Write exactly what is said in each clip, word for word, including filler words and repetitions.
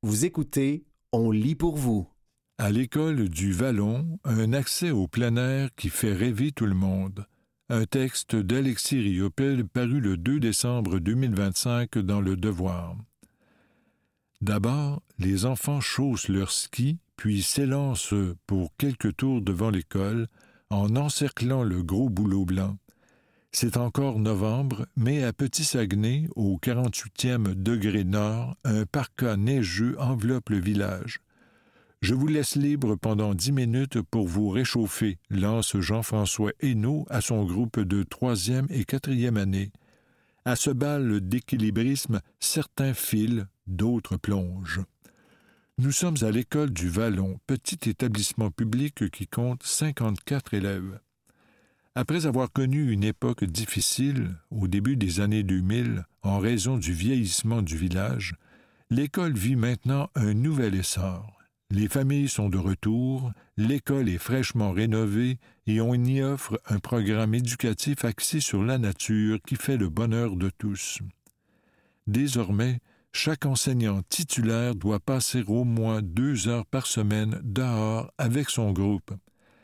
Vous écoutez On lit pour vous. À l'école du Vallon, un accès au plein air qui fait rêver tout le monde. Un texte d'Alexis Riopel paru le deux décembre deux mille vingt-cinq dans Le Devoir. D'abord, les enfants chaussent leurs skis, puis s'élancent pour quelques tours devant l'école, en encerclant le gros bouleau blanc. C'est encore novembre, mais à Petit-Saguenay, au quarante-huitième degré nord, un parka neigeux enveloppe le village. « Je vous laisse libre pendant dix minutes pour vous réchauffer », lance Jean-François Hainaut à son groupe de troisième et quatrième année. À ce bal d'équilibrisme, certains filent, d'autres plongent. Nous sommes à l'école du Vallon, petit établissement public qui compte cinquante-quatre élèves. Après avoir connu une époque difficile, au début des années deux mille, en raison du vieillissement du village, l'école vit maintenant un nouvel essor. Les familles sont de retour, l'école est fraîchement rénovée et on y offre un programme éducatif axé sur la nature qui fait le bonheur de tous. Désormais, chaque enseignant titulaire doit passer au moins deux heures par semaine dehors avec son groupe.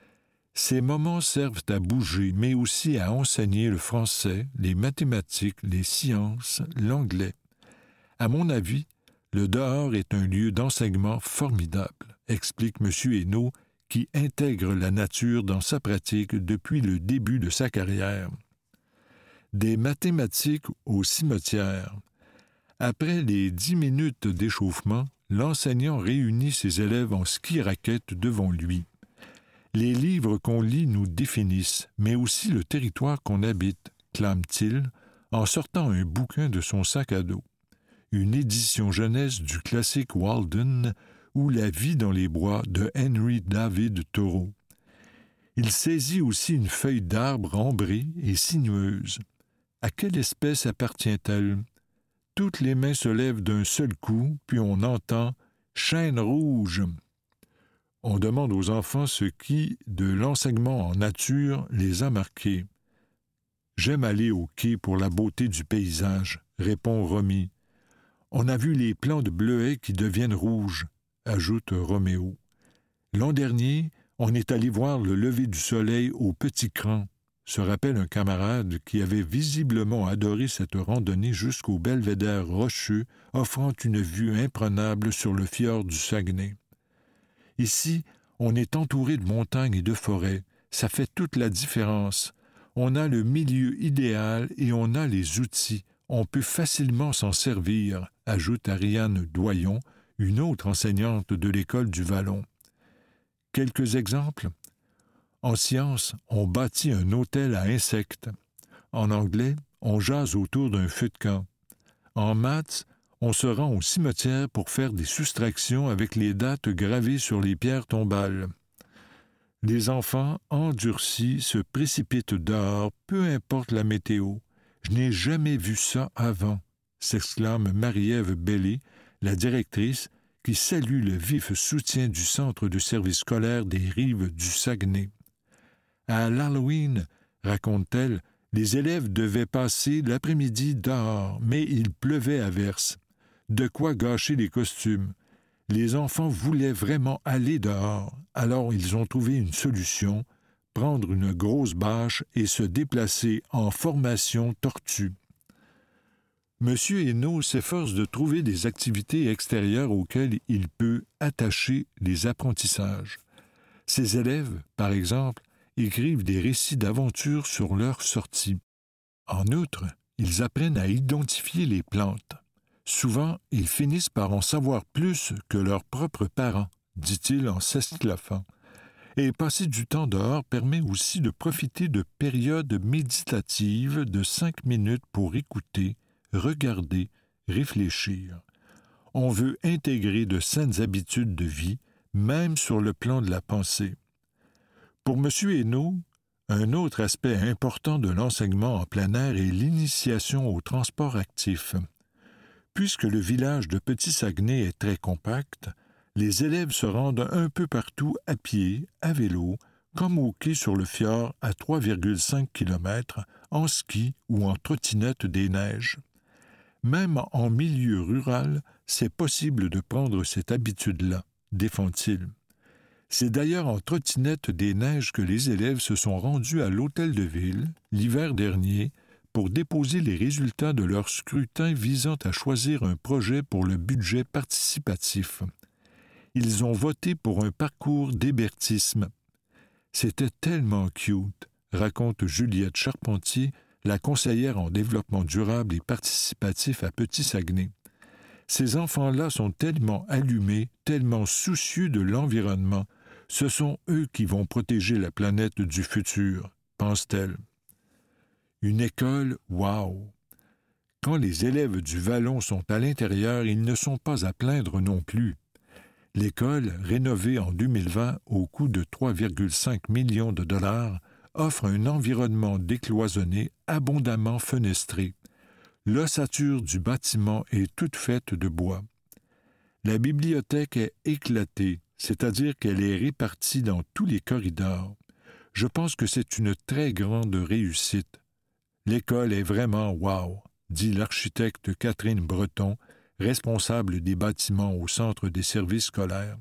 Ces moments servent à bouger, mais aussi à enseigner le français, les mathématiques, les sciences, l'anglais. À mon avis, le dehors est un lieu d'enseignement formidable, explique M. Hainaut, qui intègre la nature dans sa pratique depuis le début de sa carrière. Des mathématiques au cimetière. Après les dix minutes d'échauffement, l'enseignant réunit ses élèves en ski-raquette devant lui. Les livres qu'on lit nous définissent, mais aussi le territoire qu'on habite, clame-t-il, en sortant un bouquin de son sac à dos. Une édition jeunesse du classique Walden ou La vie dans les bois de Henry David Thoreau. Il saisit aussi une feuille d'arbre ambrée et sinueuse. À quelle espèce appartient-elle? Toutes les mains se lèvent d'un seul coup, puis on entend « Chêne rouge ». On demande aux enfants ce qui, de l'enseignement en nature, les a marqués. « J'aime aller au quai pour la beauté du paysage », répond Romy. « On a vu les plants de bleuets qui deviennent rouges », ajoute Roméo. L'an dernier, on est allé voir le lever du soleil au Petit Cran, se rappelle un camarade qui avait visiblement adoré cette randonnée jusqu'au belvédère rocheux offrant une vue imprenable sur le fjord du Saguenay. Ici, on est entouré de montagnes et de forêts. Ça fait toute la différence. On a le milieu idéal et on a les outils. On peut facilement s'en servir, ajoute Ariane Doyon, une autre enseignante de l'école du Vallon. Quelques exemples? En sciences, on bâtit un hôtel à insectes. En anglais, on jase autour d'un feu de camp. En maths, on se rend au cimetière pour faire des soustractions avec les dates gravées sur les pierres tombales. Les enfants, endurcis, se précipitent dehors, peu importe la météo. « Je n'ai jamais vu ça avant », s'exclame Marie-Ève Bellé, la directrice, qui salue le vif soutien du Centre de service scolaire des rives du Saguenay. À l'Halloween, raconte-t-elle, les élèves devaient passer l'après-midi dehors, mais il pleuvait à verse. De quoi gâcher les costumes. Les enfants voulaient vraiment aller dehors, alors ils ont trouvé une solution, prendre une grosse bâche et se déplacer en formation tortue. Monsieur Hainaut s'efforce de trouver des activités extérieures auxquelles il peut attacher les apprentissages. Ses élèves, par exemple, écrivent des récits d'aventure sur leur sortie. En outre, ils apprennent à identifier les plantes. Souvent, ils finissent par en savoir plus que leurs propres parents, dit-il en s'esclaffant. Et passer du temps dehors permet aussi de profiter de périodes méditatives de cinq minutes pour écouter, regarder, réfléchir. On veut intégrer de saines habitudes de vie, même sur le plan de la pensée. Pour M. Hainaut, un autre aspect important de l'enseignement en plein air est l'initiation au transport actif. Puisque le village de Petit-Saguenay est très compact, les élèves se rendent un peu partout à pied, à vélo, comme au quai sur le fjord à trois virgule cinq kilomètres, en ski ou en trottinette des neiges. Même en milieu rural, c'est possible de prendre cette habitude-là, défend-il. C'est d'ailleurs en trottinette des neiges que les élèves se sont rendus à l'hôtel de ville, l'hiver dernier, pour déposer les résultats de leur scrutin visant à choisir un projet pour le budget participatif. Ils ont voté pour un parcours d'hébertisme. C'était tellement cute, raconte Juliette Charpentier, la conseillère en développement durable et participatif à Petit-Saguenay. Ces enfants-là sont tellement allumés, tellement soucieux de l'environnement. Ce sont eux qui vont protéger la planète du futur, pense-t-elle. Une école, wow! Quand les élèves du Vallon sont à l'intérieur, ils ne sont pas à plaindre non plus. L'école, rénovée en deux mille vingt au coût de trois virgule cinq millions de dollars, offre un environnement décloisonné, abondamment fenestré. L'ossature du bâtiment est toute faite de bois. La bibliothèque est éclatée, c'est-à-dire qu'elle est répartie dans tous les corridors. Je pense que c'est une très grande réussite. L'école est vraiment wow, dit l'architecte Catherine Breton, responsable des bâtiments au Centre des services scolaires.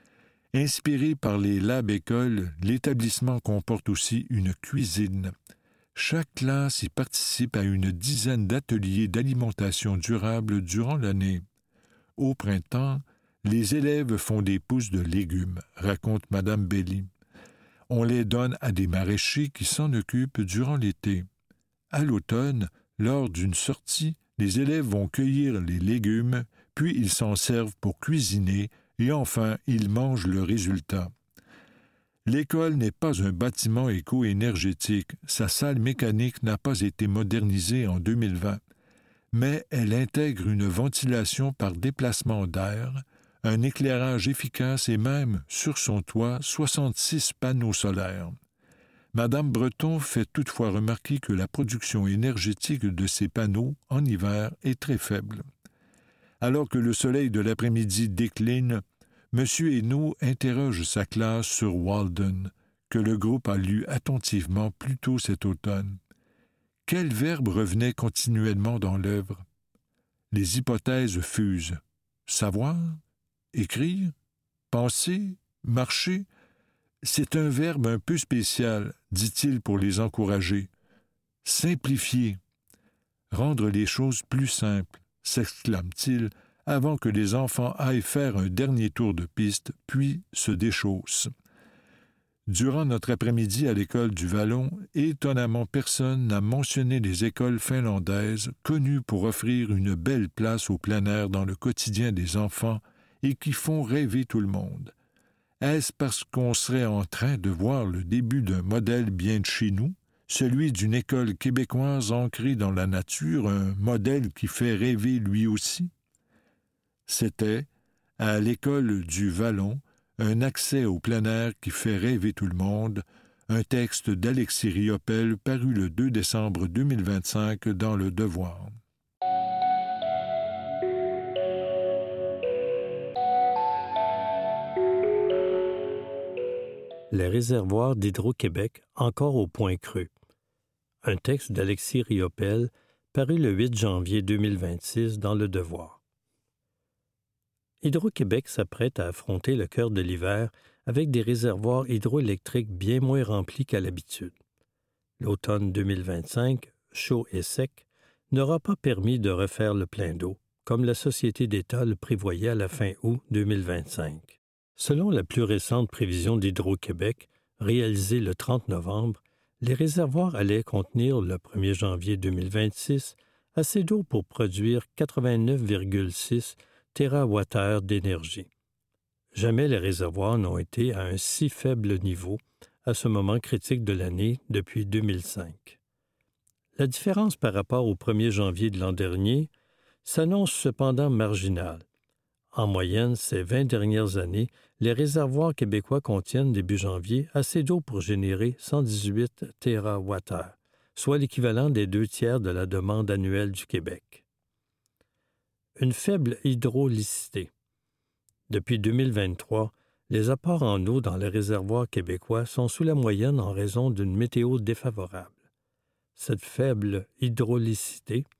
Inspiré par les lab-écoles, l'établissement comporte aussi une cuisine. Chaque classe y participe à une dizaine d'ateliers d'alimentation durable durant l'année. Au printemps, les élèves font des pousses de légumes, raconte Madame Belly. On les donne à des maraîchers qui s'en occupent durant l'été. À l'automne, lors d'une sortie, les élèves vont cueillir les légumes, puis ils s'en servent pour cuisiner, et enfin, ils mangent le résultat. L'école n'est pas un bâtiment éco-énergétique, sa salle mécanique n'a pas été modernisée en deux mille vingt, mais elle intègre une ventilation par déplacement d'air, un éclairage efficace et même, sur son toit, soixante-six panneaux solaires. Madame Breton fait toutefois remarquer que la production énergétique de ces panneaux, en hiver, est très faible. Alors que le soleil de l'après-midi décline, M. Hainaut interroge sa classe sur Walden, que le groupe a lu attentivement plus tôt cet automne. Quel verbe revenait continuellement dans l'œuvre? Les hypothèses fusent. Savoir? Écrire? Penser? Marcher? C'est un verbe un peu spécial, dit-il pour les encourager. Simplifier. Rendre les choses plus simples, s'exclame-t-il, avant que les enfants aillent faire un dernier tour de piste, puis se déchaussent. Durant notre après-midi à l'école du Vallon, étonnamment personne n'a mentionné les écoles finlandaises, connues pour offrir une belle place au plein air dans le quotidien des enfants et qui font rêver tout le monde. Est-ce parce qu'on serait en train de voir le début d'un modèle bien de chez nous, celui d'une école québécoise ancrée dans la nature, un modèle qui fait rêver lui aussi? C'était, à l'école du Vallon, un accès au plein air qui fait rêver tout le monde, un texte d'Alexis Riopel paru le deux décembre deux mille vingt-cinq dans Le Devoir. Les réservoirs d'Hydro-Québec encore au point creux. Un texte d'Alexis Riopel paru le huit janvier deux mille vingt-six dans Le Devoir. Hydro-Québec s'apprête à affronter le cœur de l'hiver avec des réservoirs hydroélectriques bien moins remplis qu'à l'habitude. L'automne deux mille vingt-cinq, chaud et sec, n'aura pas permis de refaire le plein d'eau, comme la Société d'État le prévoyait à la fin août deux mille vingt-cinq. Selon la plus récente prévision d'Hydro-Québec, réalisée le trente novembre, les réservoirs allaient contenir le premier janvier deux mille vingt-six assez d'eau pour produire quatre-vingt-neuf virgule six térawattheures d'énergie. Jamais les réservoirs n'ont été à un si faible niveau à ce moment critique de l'année depuis deux mille cinq. La différence par rapport au premier janvier de l'an dernier s'annonce cependant marginale. En moyenne, ces vingt dernières années, les réservoirs québécois contiennent début janvier assez d'eau pour générer cent dix-huit térawattheures, soit l'équivalent des deux tiers de la demande annuelle du Québec. Une faible hydraulicité. Depuis deux mille vingt-trois, les apports en eau dans les réservoirs québécois sont sous la moyenne en raison d'une météo défavorable. Cette faible hydraulicité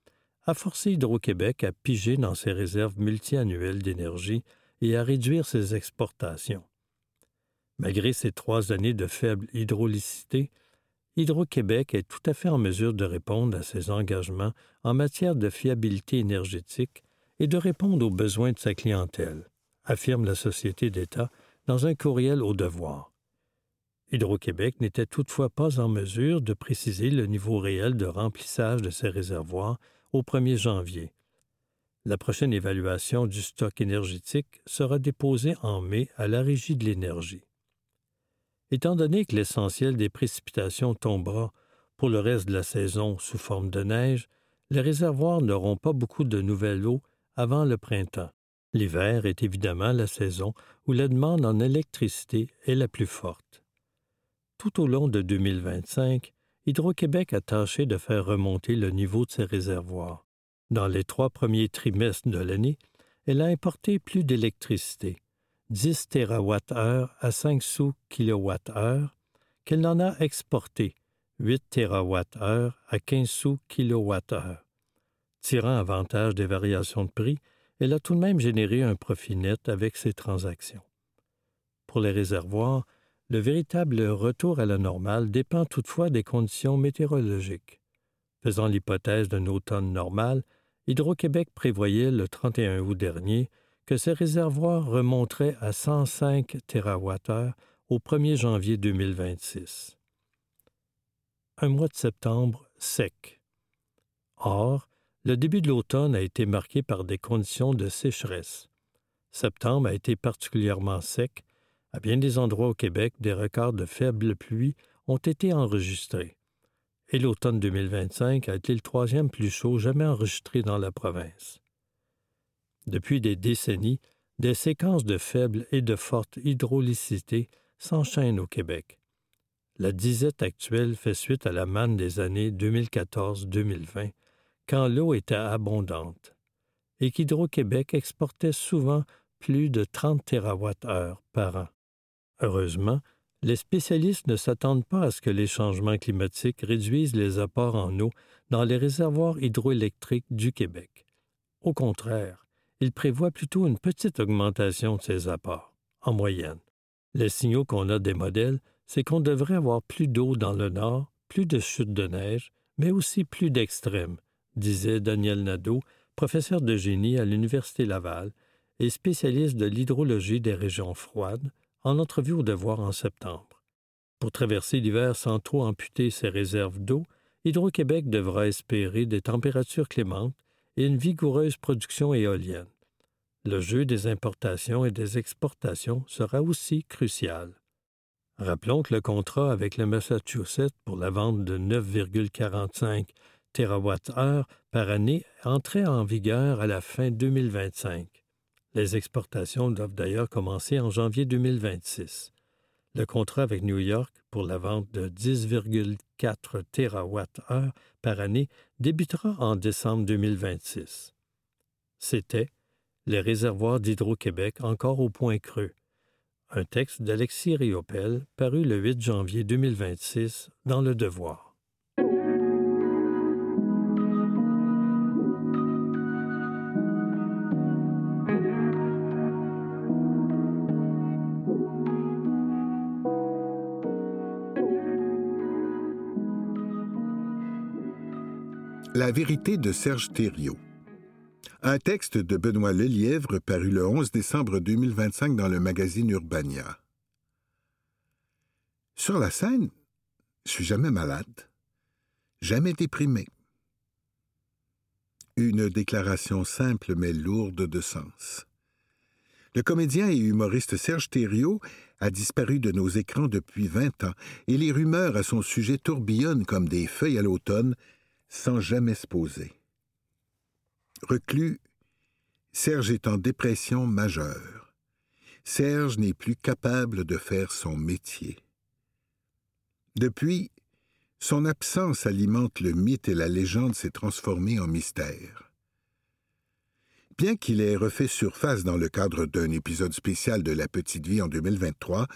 a forcé Hydro-Québec à piger dans ses réserves multiannuelles d'énergie et à réduire ses exportations. Malgré ces trois années de faible hydraulicité, Hydro-Québec est tout à fait en mesure de répondre à ses engagements en matière de fiabilité énergétique et de répondre aux besoins de sa clientèle, affirme la Société d'État dans un courriel au devoir. Hydro-Québec n'était toutefois pas en mesure de préciser le niveau réel de remplissage de ses réservoirs au premier janvier. La prochaine évaluation du stock énergétique sera déposée en mai à la Régie de l'énergie. Étant donné que l'essentiel des précipitations tombera pour le reste de la saison sous forme de neige, les réservoirs n'auront pas beaucoup de nouvelle eau avant le printemps. L'hiver est évidemment la saison où la demande en électricité est la plus forte. Tout au long de deux mille vingt-cinq, Hydro-Québec a tâché de faire remonter le niveau de ses réservoirs. Dans les trois premiers trimestres de l'année, elle a importé plus d'électricité, dix térawattheures à cinq sous kilowattheure, qu'elle n'en a exporté, huit térawattheures à quinze sous kilowattheure. Tirant avantage des variations de prix, elle a tout de même généré un profit net avec ces transactions. Pour les réservoirs, le véritable retour à la normale dépend toutefois des conditions météorologiques. Faisant l'hypothèse d'un automne normal, Hydro-Québec prévoyait le trente et un août dernier que ses réservoirs remonteraient à cent cinq térawattheures au premier janvier deux mille vingt-six. Un mois de septembre sec. Or, le début de l'automne a été marqué par des conditions de sécheresse. Septembre a été particulièrement sec. À bien des endroits au Québec, des records de faibles pluies ont été enregistrés. Et l'automne deux mille vingt-cinq a été le troisième plus chaud jamais enregistré dans la province. Depuis des décennies, des séquences de faible et de forte hydraulicité s'enchaînent au Québec. La disette actuelle fait suite à la manne des années deux mille quatorze deux mille vingt, quand l'eau était abondante, et qu'Hydro-Québec exportait souvent plus de trente térawattheures par an. Heureusement, les spécialistes ne s'attendent pas à ce que les changements climatiques réduisent les apports en eau dans les réservoirs hydroélectriques du Québec. Au contraire, ils prévoient plutôt une petite augmentation de ces apports, en moyenne. Les signaux qu'on a des modèles, c'est qu'on devrait avoir plus d'eau dans le nord, plus de chutes de neige, mais aussi plus d'extrêmes, disait Daniel Nadeau, professeur de génie à l'Université Laval et spécialiste de l'hydrologie des régions froides, en entrevue au Devoir en septembre. Pour traverser l'hiver sans trop amputer ses réserves d'eau, Hydro-Québec devra espérer des températures clémentes et une vigoureuse production éolienne. Le jeu des importations et des exportations sera aussi crucial. Rappelons que le contrat avec le Massachusetts pour la vente de neuf virgule quarante-cinq térawattheures par année entrait en vigueur à la fin deux mille vingt-cinq. Les exportations doivent d'ailleurs commencer en janvier deux mille vingt-six. Le contrat avec New York pour la vente de dix virgule quatre térawattheures par année débutera en décembre deux mille vingt-six. C'était Les réservoirs d'Hydro-Québec encore au point creux. Un texte d'Alexis Riopel paru le huit janvier deux mille vingt-six dans Le Devoir. La vérité de Serge Thériault. Un texte de Benoît Lelièvre paru le onze décembre deux mille vingt-cinq dans le magazine Urbania. Sur la scène, je suis jamais malade, jamais déprimé. Une déclaration simple mais lourde de sens. Le comédien et humoriste Serge Thériault a disparu de nos écrans depuis vingt ans et les rumeurs à son sujet tourbillonnent comme des feuilles à l'automne sans jamais se poser. Reclus, Serge est en dépression majeure. Serge n'est plus capable de faire son métier. Depuis, son absence alimente le mythe et la légende s'est transformée en mystère. Bien qu'il ait refait surface dans le cadre d'un épisode spécial de La Petite Vie en deux mille vingt-trois,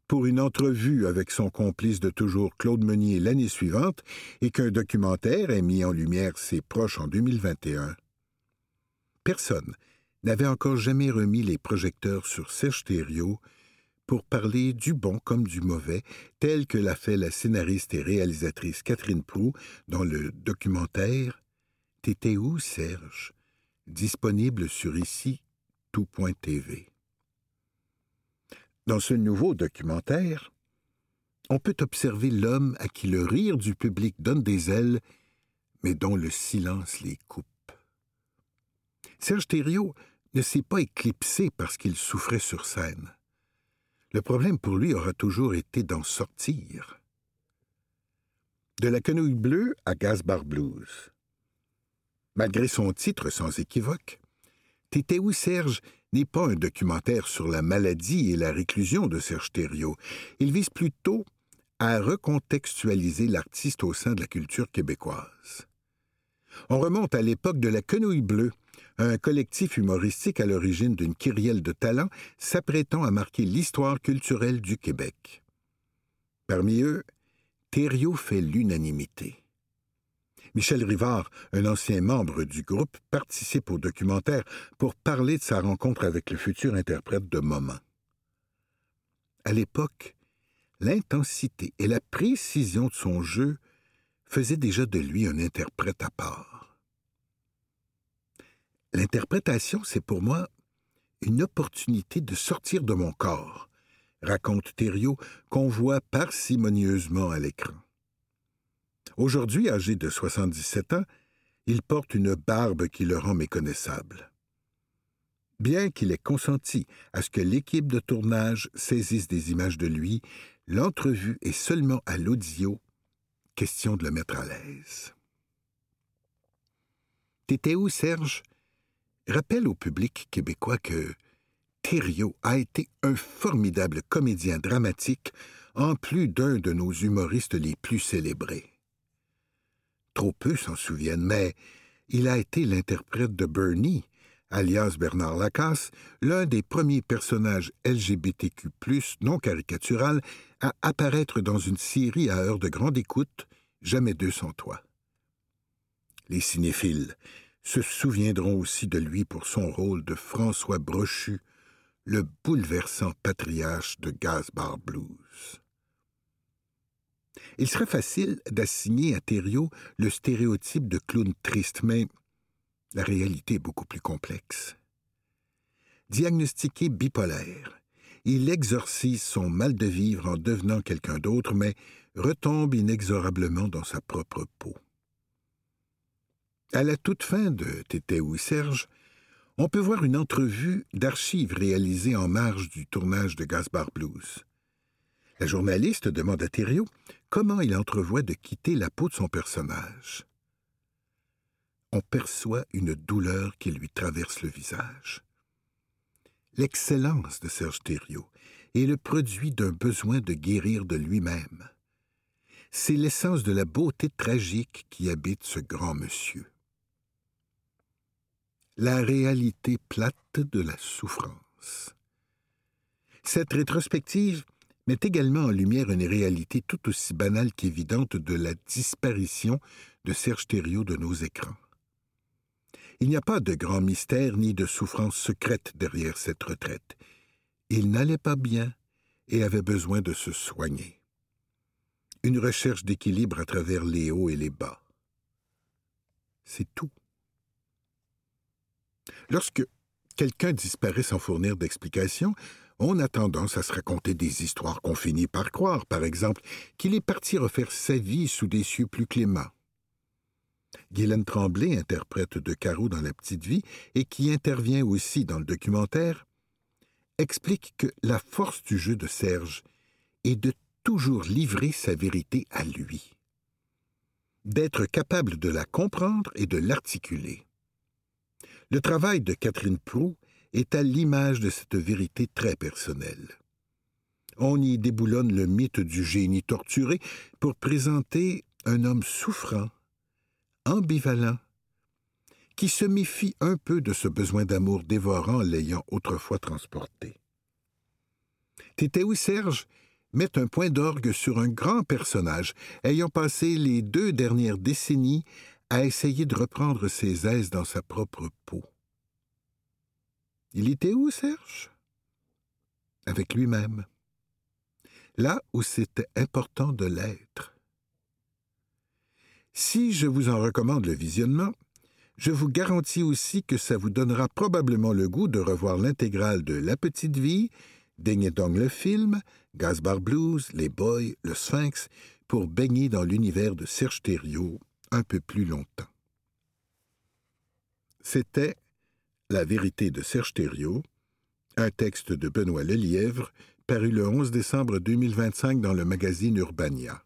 pour une entrevue avec son complice de toujours Claude Meunier l'année suivante et qu'un documentaire ait mis en lumière ses proches en deux mille vingt et un. Personne n'avait encore jamais remis les projecteurs sur Serge Thériault pour parler du bon comme du mauvais, tel que l'a fait la scénariste et réalisatrice Catherine Proulx dans le documentaire « T'étais où, Serge ?», disponible sur ici tout point t v. Dans ce nouveau documentaire, on peut observer l'homme à qui le rire du public donne des ailes, mais dont le silence les coupe. Serge Thériault ne s'est pas éclipsé parce qu'il souffrait sur scène. Le problème pour lui aura toujours été d'en sortir. De la quenouille bleue à Gaspard Blues. Malgré son titre sans équivoque, T'étais où, Serge n'est pas un documentaire sur la maladie et la réclusion de Serge Thériault. Il vise plutôt à recontextualiser l'artiste au sein de la culture québécoise. On remonte à l'époque de la Quenouille bleue, un collectif humoristique à l'origine d'une kyrielle de talents s'apprêtant à marquer l'histoire culturelle du Québec. Parmi eux, Thériault fait l'unanimité. Michel Rivard, un ancien membre du groupe, participe au documentaire pour parler de sa rencontre avec le futur interprète de Moment. À l'époque, l'intensité et la précision de son jeu faisaient déjà de lui un interprète à part. L'interprétation, c'est pour moi une opportunité de sortir de mon corps, raconte Thériault, qu'on voit parcimonieusement à l'écran. Aujourd'hui, âgé de soixante-dix-sept ans, il porte une barbe qui le rend méconnaissable. Bien qu'il ait consenti à ce que l'équipe de tournage saisisse des images de lui, l'entrevue est seulement à l'audio, question de le mettre à l'aise. T'étais où, Serge? Rappelle au public québécois que Thériault a été un formidable comédien dramatique, en plus d'un de nos humoristes les plus célébrés. Trop peu s'en souviennent, mais il a été l'interprète de Bernie, alias Bernard Lacasse, l'un des premiers personnages L G B T Q plus, non caricatural, à apparaître dans une série à heure de grande écoute, Jamais deux sans toi. Les cinéphiles se souviendront aussi de lui pour son rôle de François Brochu, le bouleversant patriarche de Gaspard Blues. Il serait facile d'assigner à Thériault le stéréotype de clown triste, mais la réalité est beaucoup plus complexe. Diagnostiqué bipolaire, il exorcise son mal de vivre en devenant quelqu'un d'autre, mais retombe inexorablement dans sa propre peau. À la toute fin de T'étais où, Serge, on peut voir une entrevue d'archives réalisée en marge du tournage de Gaspard Blues. La journaliste demande à Thériault comment il entrevoit de quitter la peau de son personnage. On perçoit une douleur qui lui traverse le visage. L'excellence de Serge Thériault est le produit d'un besoin de guérir de lui-même. C'est l'essence de la beauté tragique qui habite ce grand monsieur. La réalité plate de la souffrance. Cette rétrospective met également en lumière une réalité tout aussi banale qu'évidente de la disparition de Serge Thériault de nos écrans. Il n'y a pas de grand mystère ni de souffrance secrète derrière cette retraite. Il n'allait pas bien et avait besoin de se soigner. Une recherche d'équilibre à travers les hauts et les bas. C'est tout. Lorsque quelqu'un disparaît sans fournir d'explication, on a tendance à se raconter des histoires qu'on finit par croire, par exemple, qu'il est parti refaire sa vie sous des cieux plus cléments. Guylaine Tremblay, interprète de Caro dans La Petite Vie et qui intervient aussi dans le documentaire, explique que la force du jeu de Serge est de toujours livrer sa vérité à lui, d'être capable de la comprendre et de l'articuler. Le travail de Catherine Proulx est à l'image de cette vérité très personnelle. On y déboulonne le mythe du génie torturé pour présenter un homme souffrant, ambivalent, qui se méfie un peu de ce besoin d'amour dévorant l'ayant autrefois transporté. T'étais où, Serge? met un point d'orgue sur un grand personnage ayant passé les deux dernières décennies à essayer de reprendre ses aises dans sa propre peau. Il était où, Serge? Avec lui-même. Là où c'était important de l'être. Si je vous en recommande le visionnement, je vous garantis aussi que ça vous donnera probablement le goût de revoir l'intégrale de La Petite Vie, Ding et Dong le film, Gasbar Blues, Les Boys, Le Sphinx, pour baigner dans l'univers de Serge Thériault un peu plus longtemps. C'était La vérité de Serge Thériault, un texte de Benoît Lelièvre, paru le onze décembre deux mille vingt-cinq dans le magazine Urbania.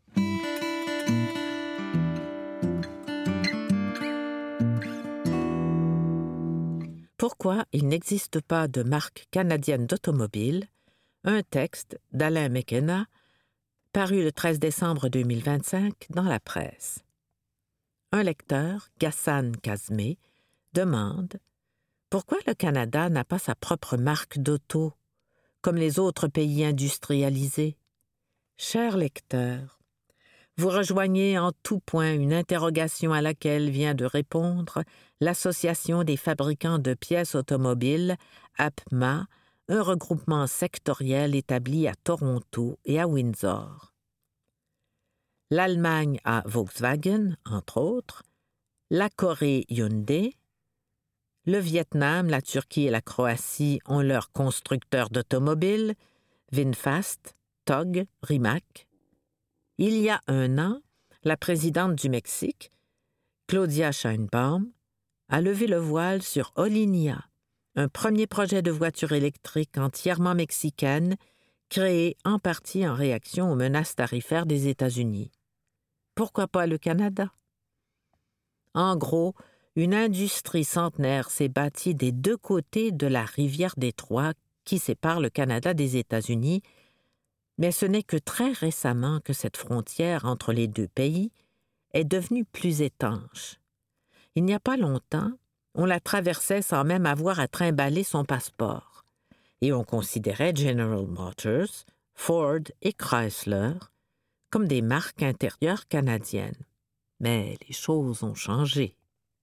Pourquoi il n'existe pas de marque canadienne d'automobile, un texte d'Alain McKenna, paru le treize décembre deux mille vingt-cinq dans la presse. Un lecteur, Ghassan Kazmé, demande pourquoi le Canada n'a pas sa propre marque d'auto, comme les autres pays industrialisés. Cher lecteur, vous rejoignez en tout point une interrogation à laquelle vient de répondre l'Association des fabricants de pièces automobiles, A P M A, un regroupement sectoriel établi à Toronto et à Windsor. L'Allemagne a Volkswagen, entre autres, la Corée Hyundai, le Vietnam, la Turquie et la Croatie ont leurs constructeurs d'automobiles, VinFast, T O G, Rimac. Il y a un an, la présidente du Mexique, Claudia Sheinbaum, a levé le voile sur Olinia, un premier projet de voiture électrique entièrement mexicaine, créé en partie en réaction aux menaces tarifaires des États-Unis. Pourquoi pas le Canada? En gros, une industrie centenaire s'est bâtie des deux côtés de la rivière Détroit qui sépare le Canada des États-Unis, mais ce n'est que très récemment que cette frontière entre les deux pays est devenue plus étanche. Il n'y a pas longtemps, on la traversait sans même avoir à trimballer son passeport, et on considérait General Motors, Ford et Chrysler comme des marques intérieures canadiennes. Mais les choses ont changé.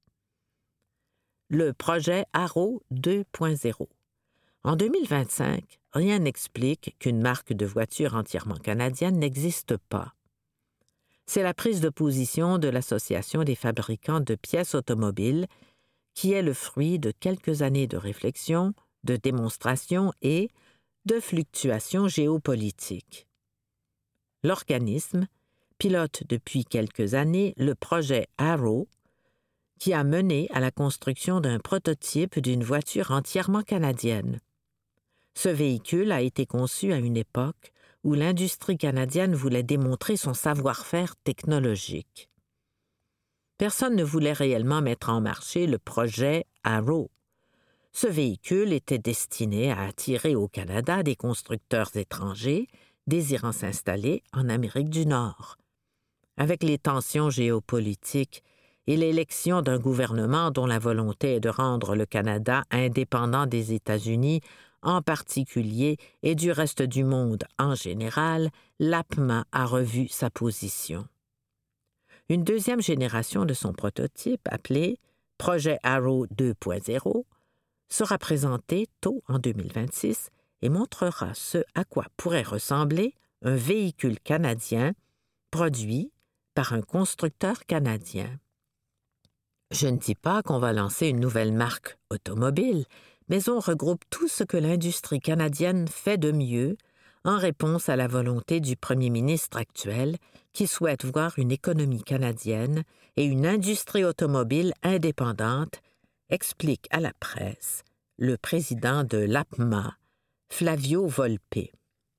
Le projet Arrow deux point zéro. En deux mille vingt-cinq, rien n'explique qu'une marque de voiture entièrement canadienne n'existe pas. C'est la prise de position de l'Association des fabricants de pièces automobiles qui est le fruit de quelques années de réflexion, de démonstration et de fluctuations géopolitiques. L'organisme pilote depuis quelques années le projet Arrow, qui a mené à la construction d'un prototype d'une voiture entièrement canadienne. Ce véhicule a été conçu à une époque où l'industrie canadienne voulait démontrer son savoir-faire technologique. Personne ne voulait réellement mettre en marché le projet Arrow. Ce véhicule était destiné à attirer au Canada des constructeurs étrangers désirant s'installer en Amérique du Nord. Avec les tensions géopolitiques et l'élection d'un gouvernement dont la volonté est de rendre le Canada indépendant des États-Unis en particulier et du reste du monde en général, l'A P M A a revu sa position. Une deuxième génération de son prototype, appelé Projet Arrow deux point zéro, sera présentée tôt en deux mille vingt-six et montrera ce à quoi pourrait ressembler un véhicule canadien produit par un constructeur canadien. Je ne dis pas qu'on va lancer une nouvelle marque automobile, mais on regroupe tout ce que l'industrie canadienne fait de mieux en réponse à la volonté du premier ministre actuel qui souhaite voir une économie canadienne et une industrie automobile indépendante, explique à la presse le président de l'A P M A, Flavio Volpe.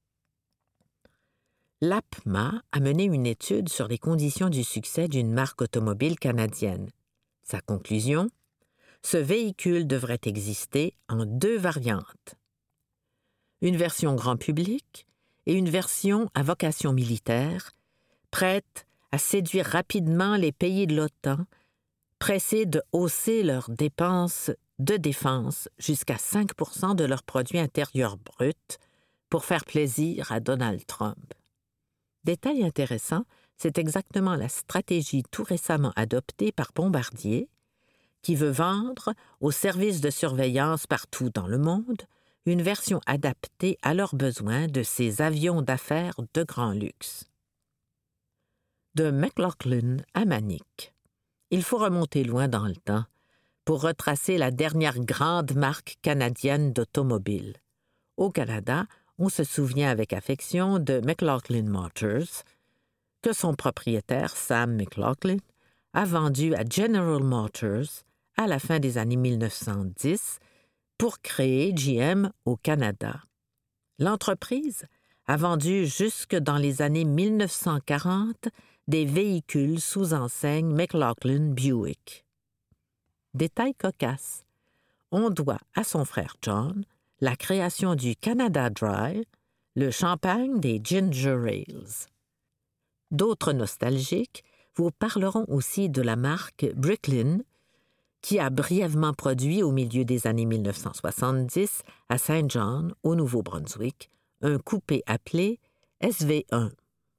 L'A P M A a mené une étude sur les conditions du succès d'une marque automobile canadienne. Sa conclusion? Ce véhicule devrait exister en deux variantes. Une version grand public et une version à vocation militaire, prête à séduire rapidement les pays de l'OTAN, pressés de hausser leurs dépenses de défense jusqu'à cinq pour cent de leur produit intérieur brut pour faire plaisir à Donald Trump. Détail intéressant, c'est exactement la stratégie tout récemment adoptée par Bombardier, qui veut vendre aux services de surveillance partout dans le monde une version adaptée à leurs besoins de ces avions d'affaires de grand luxe. De McLaughlin à Manic, il faut remonter loin dans le temps pour retracer la dernière grande marque canadienne d'automobile. Au Canada, on se souvient avec affection de McLaughlin Motors, que son propriétaire, Sam McLaughlin, a vendu à General Motors à la fin des années mille neuf cent dix pour créer G M au Canada. L'entreprise a vendu jusque dans les années mille neuf cent quarante des véhicules sous enseigne McLaughlin Buick. Détail cocasse, on doit à son frère John la création du Canada Dry, le champagne des Ginger Ales. D'autres nostalgiques vous parleront aussi de la marque Bricklin, qui a brièvement produit au milieu des années mille neuf cent soixante-dix à Saint John, au Nouveau-Brunswick, un coupé appelé S V un.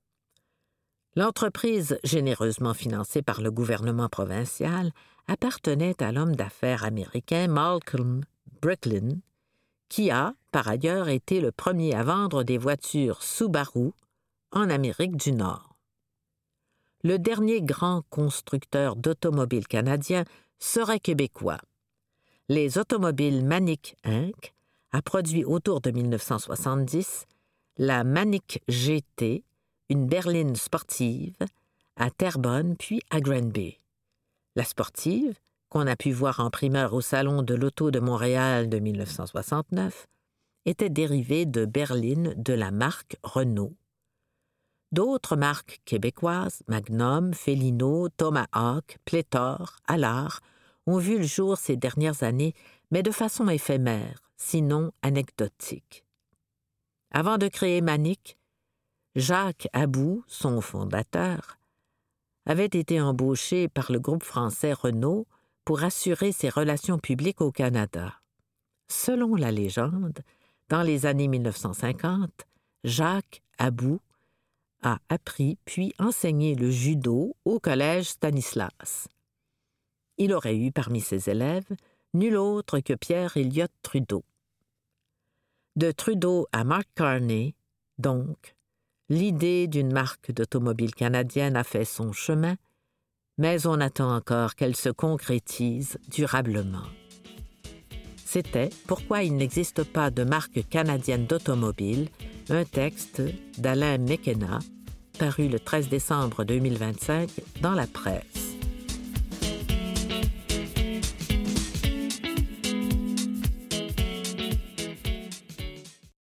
L'entreprise, généreusement financée par le gouvernement provincial, appartenait à l'homme d'affaires américain Malcolm Bricklin, qui a, par ailleurs, été le premier à vendre des voitures Subaru en Amérique du Nord. Le dernier grand constructeur d'automobiles canadien serait québécois. Les Automobiles Manic Incorporated a produit autour de mille neuf cent soixante-dix la Manic G T, une berline sportive, à Terrebonne puis à Granby. La sportive, qu'on a pu voir en primeur au Salon de l'Auto de Montréal de mille neuf cent soixante-neuf, était dérivée de berlines de la marque Renault. D'autres marques québécoises, Magnum, Felino, Tomahawk, Pléthore, Allard, ont vu le jour ces dernières années, mais de façon éphémère, sinon anecdotique. Avant de créer Manic, Jacques Abou, son fondateur, avait été embauché par le groupe français Renault pour assurer ses relations publiques au Canada. Selon la légende, dans les années mille neuf cent cinquante, Jacques Abou a appris puis enseigné le judo au collège Stanislas. Il aurait eu parmi ses élèves nul autre que Pierre Elliott Trudeau. De Trudeau à Mark Carney, donc, l'idée d'une marque d'automobile canadienne a fait son chemin, mais on attend encore qu'elle se concrétise durablement. C'était « Pourquoi il n'existe pas de marque canadienne d'automobile », un texte d'Alain McKenna, paru le treize décembre deux mille vingt-cinq dans la presse.